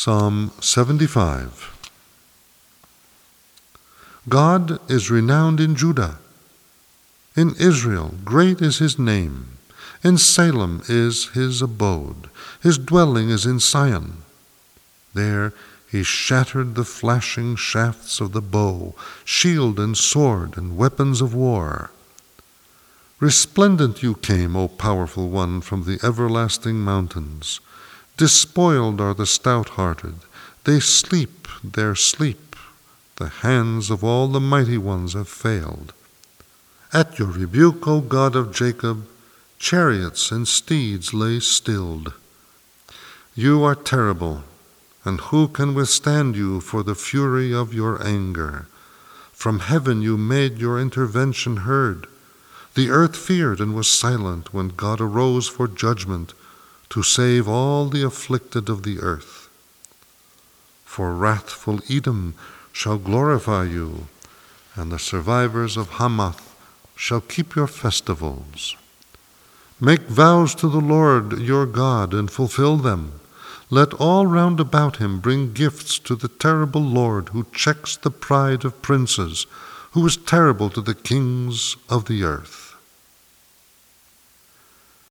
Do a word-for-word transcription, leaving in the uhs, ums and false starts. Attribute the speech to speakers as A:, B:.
A: Psalm seventy-five. God is renowned in Judah. In Israel great is his name. In Salem is his abode. His dwelling is in Sion. There he shattered the flashing shafts of the bow, shield and sword and weapons of war. Resplendent you came, O powerful one, from the everlasting mountains. Despoiled are the stout-hearted. They sleep their sleep. The hands of all the mighty ones have failed. At your rebuke, O God of Jacob, chariots and steeds lay stilled. You are terrible, and who can withstand you for the fury of your anger? From heaven you made your intervention heard. The earth feared and was silent when God arose for judgment to save all the afflicted of the earth. For wrathful Edom shall glorify you, and the survivors of Hamath shall keep your festivals. Make vows to the Lord your God and fulfill them. Let all round about him bring gifts to the terrible Lord who checks the pride of princes, who is terrible to the kings of the earth.